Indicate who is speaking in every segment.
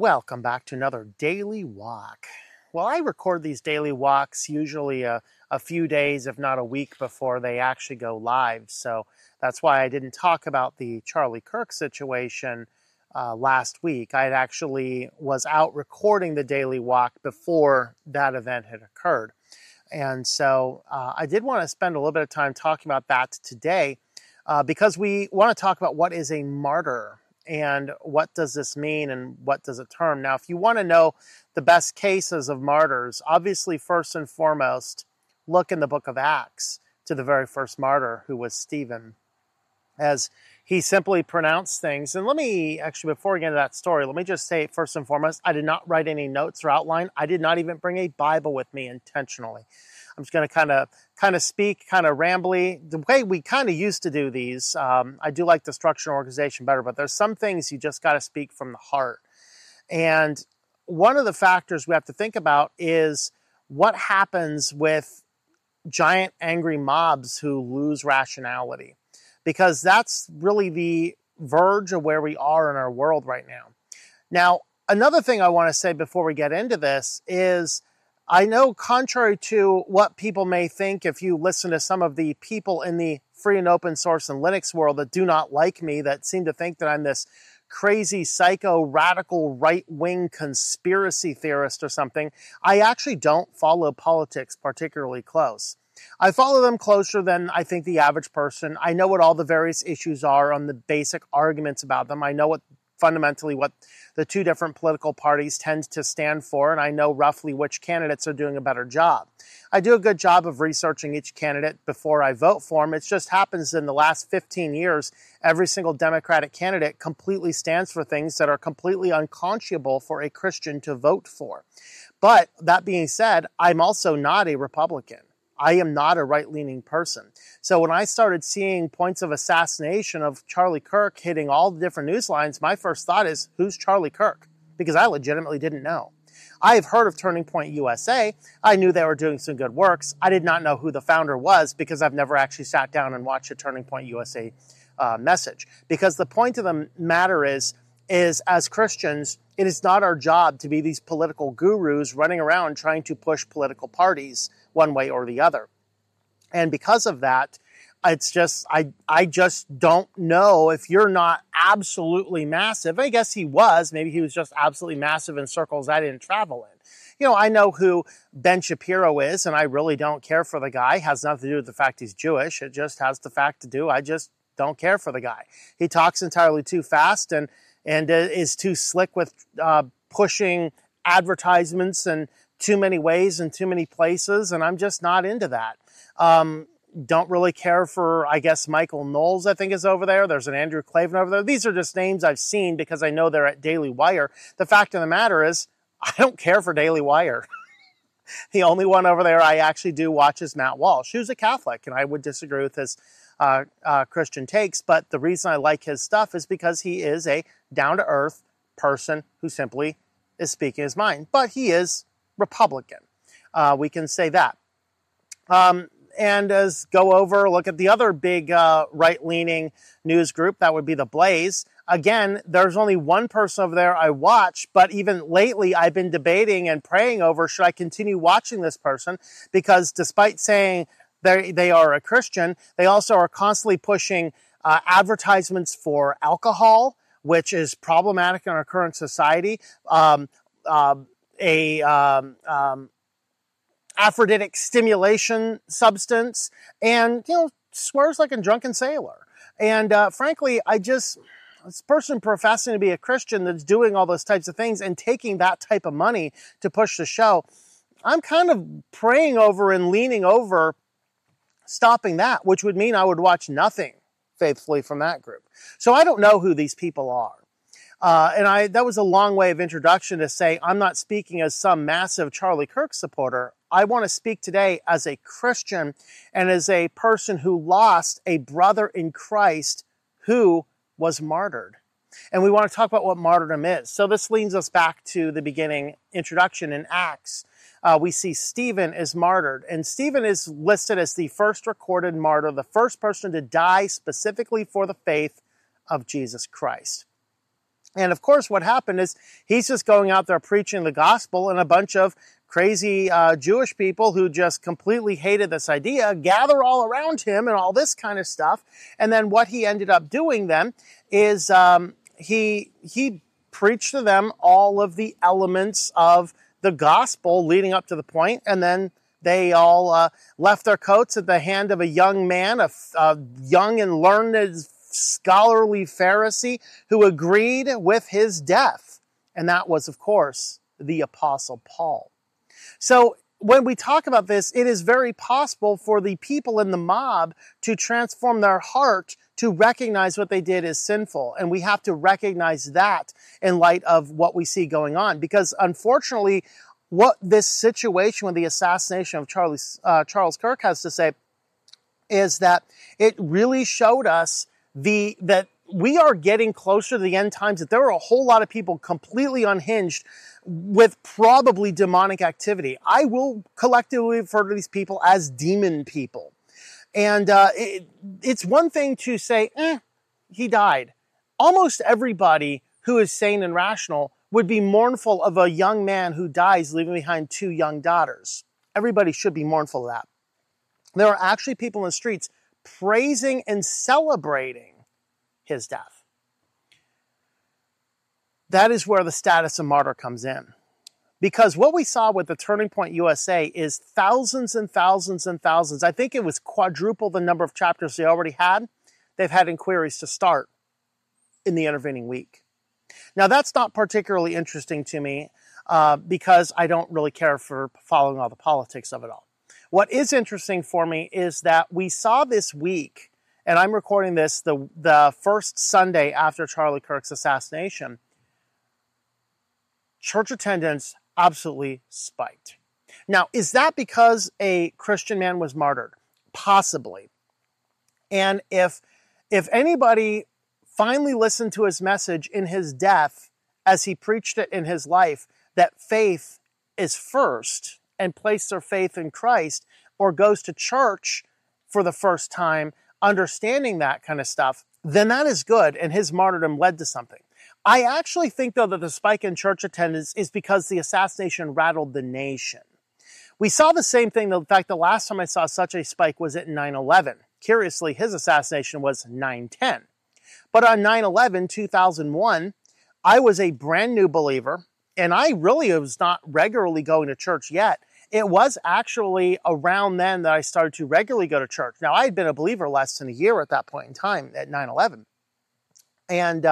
Speaker 1: Welcome back to another daily walk. Well, I record these daily walks usually a few days, if not a week, before they actually go live. So that's why I didn't talk about the Charlie Kirk situation last week. I actually was out recording the daily walk before that event had occurred. And so I did want to spend a little bit of time talking about that today because we want to talk about what is a martyr. And what does this mean and what does it term? Now, if you want to know the best cases of martyrs, obviously, first and foremost, look in the book of Acts to the very first martyr, who was Stephen, as he simply pronounced things. And let me actually, before we get into that story, let me just say, first and foremost, I did not write any notes or outline. I did not even bring a Bible with me intentionally. I'm just going to kind of speak kind of rambly, the way we kind of used to do these. I do like the structure and organization better, but there's some things you just got to speak from the heart. And one of the factors we have to think about is what happens with giant angry mobs who lose rationality, because that's really the verge of where we are in our world right now. Now, another thing I want to say before we get into this is, I know, contrary to what people may think, if you listen to some of the people in the free and open source and Linux world that do not like me, that seem to think that I'm this crazy, psycho, radical, right-wing conspiracy theorist or something, I actually don't follow politics particularly close. I follow them closer than I think the average person. I know what all the various issues are on the basic arguments about them. I know fundamentally what the two different political parties tend to stand for, and I know roughly which candidates are doing a better job. I do a good job of researching each candidate before I vote for them. It just happens in the last 15 years, every single Democratic candidate completely stands for things that are completely unconscionable for a Christian to vote for. But that being said, I'm also not a Republican. I am not a right-leaning person. So when I started seeing points of assassination of Charlie Kirk hitting all the different news lines, my first thought is, who's Charlie Kirk? Because I legitimately didn't know. I have heard of Turning Point USA. I knew they were doing some good works. I did not know who the founder was because I've never actually sat down and watched a Turning Point USA message. Because the point of the matter is as Christians, it is not our job to be these political gurus running around trying to push political parties one way or the other. And because of that, it's just, I just don't know if you're not absolutely massive. I guess he was. Maybe he was just absolutely massive in circles I didn't travel in. You know, I know who Ben Shapiro is, and I really don't care for the guy. It has nothing to do with the fact he's Jewish. It just has the fact to do, I just don't care for the guy. He talks entirely too fast and is too slick with pushing advertisements in too many ways and too many places, and I'm just not into that. Don't really care for, I guess, Michael Knowles, I think, is over there. There's an Andrew Klavan over there. These are just names I've seen because I know they're at Daily Wire. The fact of the matter is, I don't care for Daily Wire. The only one over there I actually do watch is Matt Walsh, who's a Catholic, and I would disagree with his Christian takes, but the reason I like his stuff is because he is a down-to-earth person who simply is speaking his mind. But he is Republican. We can say that. And as look at the other big right-leaning news group, that would be The Blaze. Again, there's only one person over there I watch, but even lately I've been debating and praying over, should I continue watching this person? Because despite saying they are a Christian, they also are constantly pushing advertisements for alcohol, which is problematic in our current society. Aphrodisiac stimulation substance, and swears like a drunken sailor. And frankly, this person professing to be a Christian that's doing all those types of things and taking that type of money to push the show, I'm kind of praying over and leaning over stopping that, which would mean I would watch nothing faithfully from that group. So I don't know who these people are. And that was a long way of introduction to say I'm not speaking as some massive Charlie Kirk supporter. I want to speak today as a Christian and as a person who lost a brother in Christ who was martyred. And we want to talk about what martyrdom is. So this leads us back to the beginning introduction in Acts. We see Stephen is martyred, and Stephen is listed as the first recorded martyr, the first person to die specifically for the faith of Jesus Christ. And of course, what happened is he's just going out there preaching the gospel, and a bunch of crazy Jewish people who just completely hated this idea gather all around him and all this kind of stuff. And then what he ended up doing then is he preached to them all of the elements of the gospel leading up to the point, and then they all left their coats at the hand of a young man, a young and learned scholarly Pharisee who agreed with his death. And that was, of course, the Apostle Paul. So when we talk about this, it is very possible for the people in the mob to transform their heart to recognize what they did as sinful. And we have to recognize that in light of what we see going on. Because unfortunately, what this situation with the assassination of Charles Kirk has to say is that it really showed us that we are getting closer to the end times, that there are a whole lot of people completely unhinged with probably demonic activity. I will collectively refer to these people as demon people. And it's one thing to say, he died. Almost everybody who is sane and rational would be mournful of a young man who dies leaving behind 2 young daughters. Everybody should be mournful of that. There are actually people in the streets praising and celebrating his death. That is where the status of martyr comes in. Because what we saw with the Turning Point USA is thousands and thousands and thousands. I think it was quadruple the number of chapters they already had. They've had inquiries to start in the intervening week. Now, that's not particularly interesting to me because I don't really care for following all the politics of it all. What is interesting for me is that we saw this week, and I'm recording this the first Sunday after Charlie Kirk's assassination, church attendance absolutely spiked. Now, is that because a Christian man was martyred? Possibly. And if anybody finally listened to his message in his death as he preached it in his life, that faith is first, and place their faith in Christ, or goes to church for the first time, understanding that kind of stuff, then that is good, and his martyrdom led to something. I actually think, though, that the spike in church attendance is because the assassination rattled the nation. We saw the same thing. In fact, the last time I saw such a spike was at 9/11. Curiously, his assassination was 9/10. But on 9/11, 2001, I was a brand new believer, and I really was not regularly going to church yet. It was actually around then that I started to regularly go to church. Now, I had been a believer less than a year at that point in time, at 9/11. And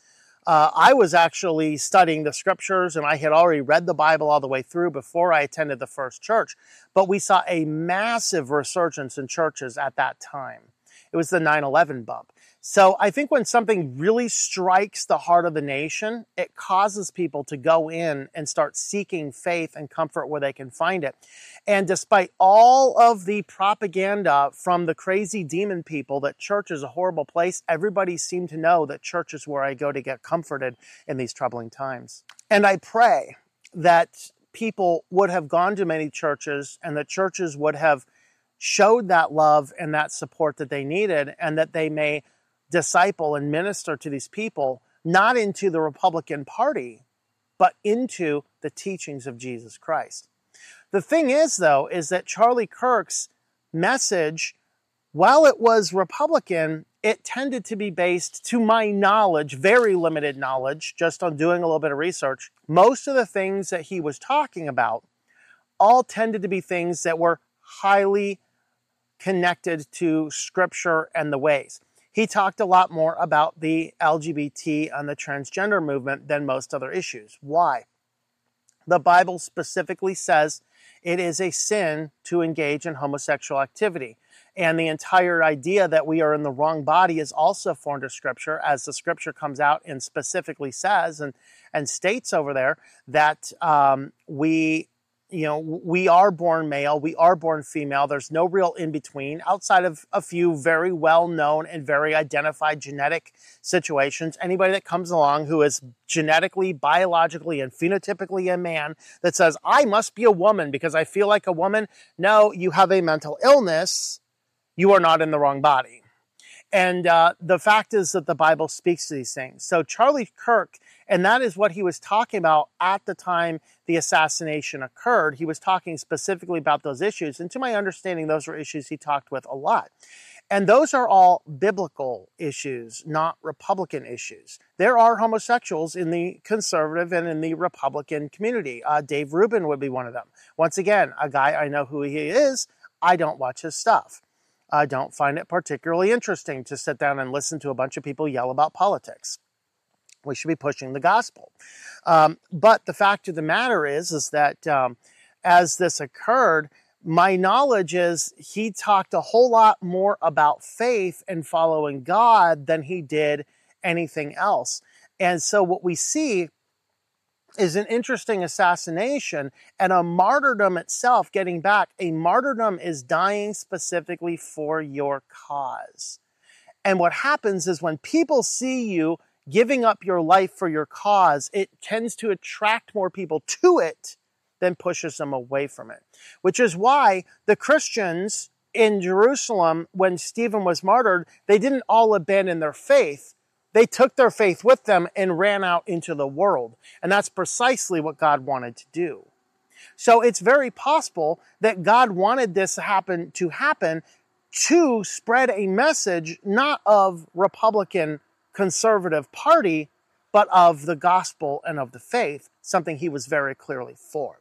Speaker 1: I was actually studying the scriptures, and I had already read the Bible all the way through before I attended the first church. But we saw a massive resurgence in churches at that time. It was the 9/11 bump. So I think when something really strikes the heart of the nation, it causes people to go in and start seeking faith and comfort where they can find it. And despite all of the propaganda from the crazy demon people that church is a horrible place, everybody seemed to know that church is where I go to get comforted in these troubling times. And I pray that people would have gone to many churches, and that churches would have showed that love and that support that they needed, and that they may disciple and minister to these people, not into the Republican Party, but into the teachings of Jesus Christ. The thing is, though, is that Charlie Kirk's message, while it was Republican, it tended to be based, to my knowledge, very limited knowledge, just on doing a little bit of research. Most of the things that he was talking about all tended to be things that were highly connected to Scripture and the ways. He talked a lot more about the LGBT and the transgender movement than most other issues. Why? The Bible specifically says it is a sin to engage in homosexual activity. And the entire idea that we are in the wrong body is also foreign to Scripture, as the Scripture comes out and specifically says and states over there that we are born male, we are born female. There's no real in-between outside of a few very well-known and very identified genetic situations. Anybody that comes along who is genetically, biologically, and phenotypically a man that says, I must be a woman because I feel like a woman. No, you have a mental illness. You are not in the wrong body. And the fact is that the Bible speaks to these things. So Charlie Kirk, and that is what he was talking about at the time the assassination occurred. He was talking specifically about those issues. And to my understanding, those were issues he talked with a lot. And those are all biblical issues, not Republican issues. There are homosexuals in the conservative and in the Republican community. Dave Rubin would be one of them. Once again, a guy, I know who he is. I don't watch his stuff. I don't find it particularly interesting to sit down and listen to a bunch of people yell about politics. We should be pushing the gospel. But the fact of the matter is that as this occurred, my knowledge is he talked a whole lot more about faith and following God than he did anything else. And so what we see is an interesting assassination and a martyrdom itself. Getting back, a martyrdom is dying specifically for your cause. And what happens is when people see you giving up your life for your cause, it tends to attract more people to it than pushes them away from it. Which is why the Christians in Jerusalem, when Stephen was martyred, they didn't all abandon their faith. They took their faith with them and ran out into the world. And that's precisely what God wanted to do. So it's very possible that God wanted this to happen to spread a message not of Republican conservative party, but of the gospel and of the faith, something he was very clearly for.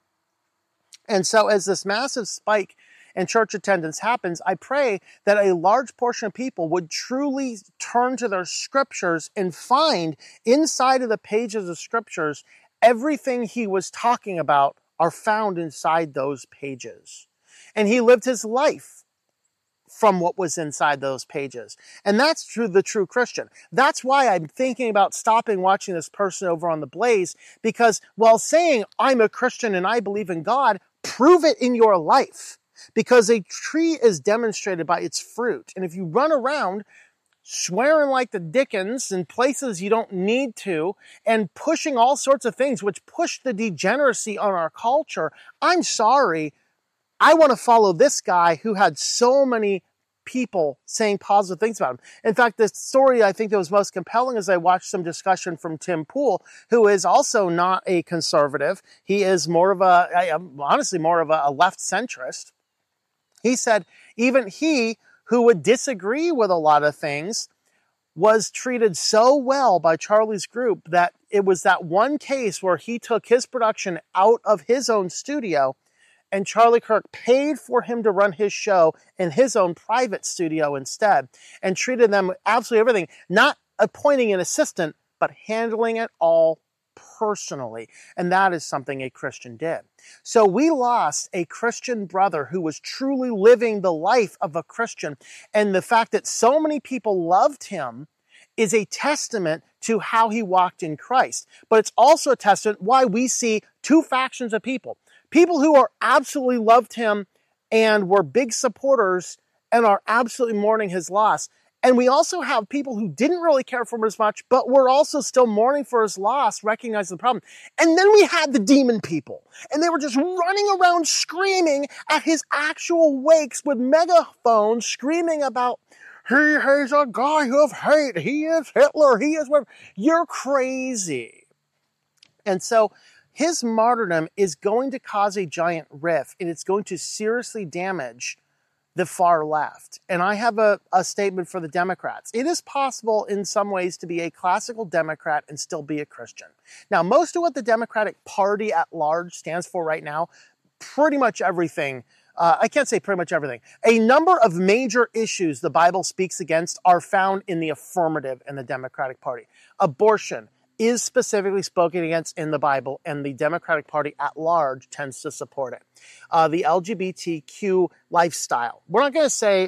Speaker 1: And so as this massive spike in church attendance happens, I pray that a large portion of people would truly turn to their scriptures and find inside of the pages of scriptures everything he was talking about are found inside those pages. And he lived his life from what was inside those pages. And that's the true Christian. That's why I'm thinking about stopping watching this person over on The Blaze, because while saying I'm a Christian and I believe in God, prove it in your life. Because a tree is demonstrated by its fruit. And if you run around swearing like the Dickens in places you don't need to and pushing all sorts of things which push the degeneracy on our culture, I'm sorry, I want to follow this guy who had so many people saying positive things about him. In fact, the story I think that was most compelling is I watched some discussion from Tim Pool, who is also not a conservative. He is more of honestly more of a left centrist. He said even he, who would disagree with a lot of things, was treated so well by Charlie's group that it was that one case where he took his production out of his own studio and Charlie Kirk paid for him to run his show in his own private studio instead and treated them with absolutely everything, not appointing an assistant, but handling it all personally. And that is something a Christian did. So we lost a Christian brother who was truly living the life of a Christian. And the fact that so many people loved him is a testament to how he walked in Christ. But it's also a testament why we see two factions of people. People who are absolutely loved him and were big supporters and are absolutely mourning his loss. And we also have people who didn't really care for him as much, but were also still mourning for his loss, recognizing the problem. And then we had the demon people. And they were just running around screaming at his actual wakes with megaphones, screaming about, he's a guy of hate, he is Hitler, he is whatever. You're crazy. And so his martyrdom is going to cause a giant rift, and it's going to seriously damage the far left. And I have a statement for the Democrats. It is possible in some ways to be a classical Democrat and still be a Christian. Now, most of what the Democratic Party at large stands for right now, pretty much everything, I can't say pretty much everything. A number of major issues the Bible speaks against are found in the affirmative in the Democratic Party. Abortion is specifically spoken against in the Bible, and the Democratic Party at large tends to support it. The LGBTQ lifestyle. We're not going to say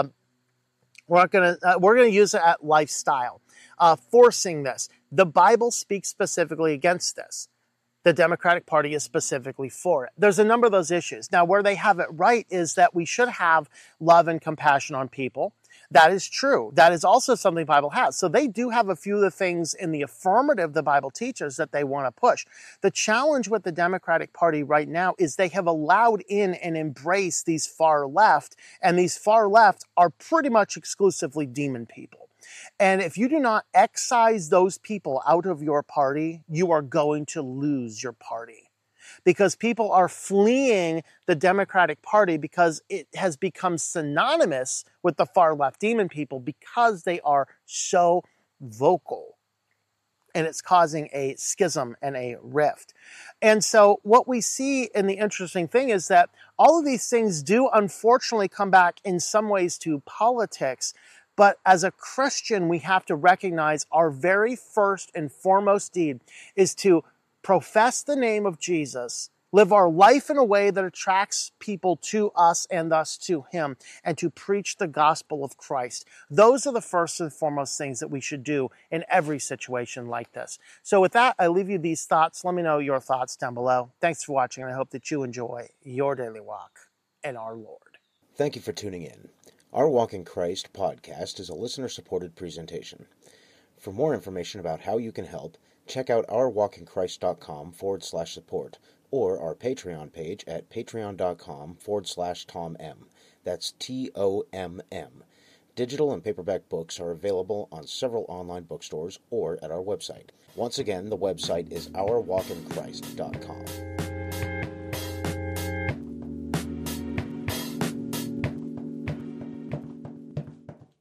Speaker 1: we're going to use it at lifestyle. Forcing this. The Bible speaks specifically against this. The Democratic Party is specifically for it. There's a number of those issues. Now, where they have it right is that we should have love and compassion on people. That is true. That is also something the Bible has. So they do have a few of the things in the affirmative the Bible teaches that they want to push. The challenge with the Democratic Party right now is they have allowed in and embraced these far left, and these far left are pretty much exclusively demon people. And if you do not excise those people out of your party, you are going to lose your party. Because people are fleeing the Democratic Party because it has become synonymous with the far left demon people because they are so vocal. And it's causing a schism and a rift. And so what we see in the interesting thing is that all of these things do unfortunately come back in some ways to politics. But as a Christian, we have to recognize our very first and foremost deed is to profess the name of Jesus, live our life in a way that attracts people to us and thus to Him, and to preach the gospel of Christ. Those are the first and foremost things that we should do in every situation like this. So with that, I leave you these thoughts. Let me know your thoughts down below. Thanks for watching, and I hope that you enjoy your daily walk in our Lord.
Speaker 2: Thank you for tuning in. Our Walk in Christ podcast is a listener-supported presentation. For more information about how you can help, check out ourwalkinchrist.com/support or our Patreon page at patreon.com/TomM. That's TOMM. Digital and paperback books are available on several online bookstores or at our website. Once again, the website is ourwalkinchrist.com.